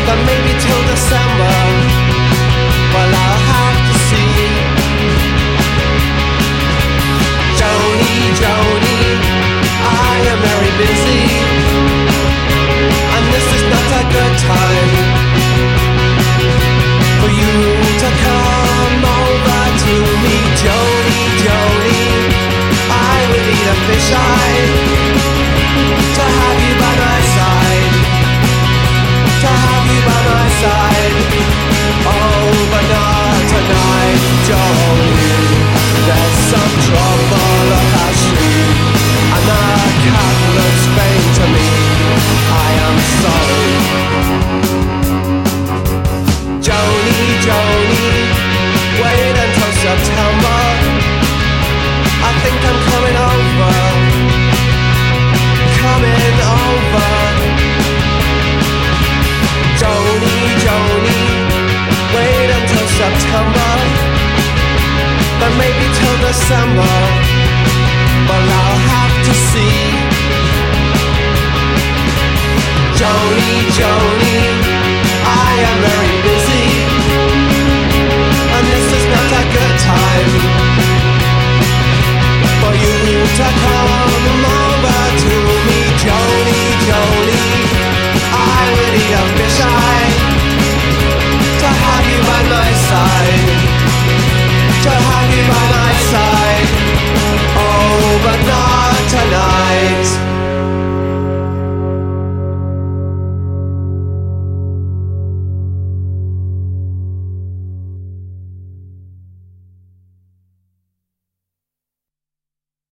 then maybe till December. Well, I'll have to see. Joni, Joni, I am very busy, and this is not a good time for you to come over to me. Joni, Joni, I would eat a fisheye to have you by my side, to have you by my side. Oh, but not tonight, Joni. There's some trouble up our street, and the cat looks faint to me. I am sorry. Joni, Joni, wait until September. I think I'm coming over, coming over. Joni, Joni, wait until September, then maybe till December. But I'll have to see. Joni, Joni, I am very busy, and this is not a good time for you to come